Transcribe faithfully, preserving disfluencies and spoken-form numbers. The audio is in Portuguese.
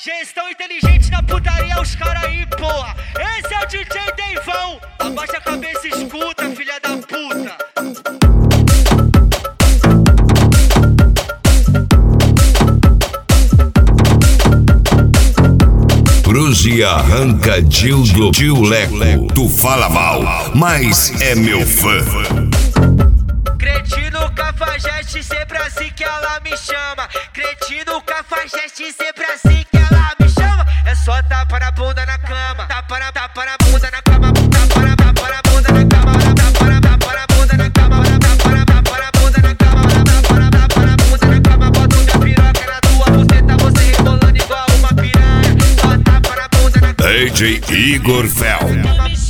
Gestão inteligente na putaria, os cara aí, porra. Esse é o D J Deivão. Abaixa a cabeça e escuta, filha da puta. Cruze arranca Dildo Tio Leco. Tu fala mal, mas é meu fã. Cretino Cafajeste, sempre assim que ela me chama. Cretino Cafajeste, sempre assim que ela me chama. É só tapa na bunda na cama. Tapa na, tapa na bunda na cama. Tapa na, tapa na bunda na cama. Tapa na, tapa na bunda na cama. Tapa na, tapa na bunda na cama. Tapa na, tapa na bunda na cama. Boto minha piroca na tua buceta, você rebolando igual uma piranha. Só tapa na bunda na cama. D J Igor Fel.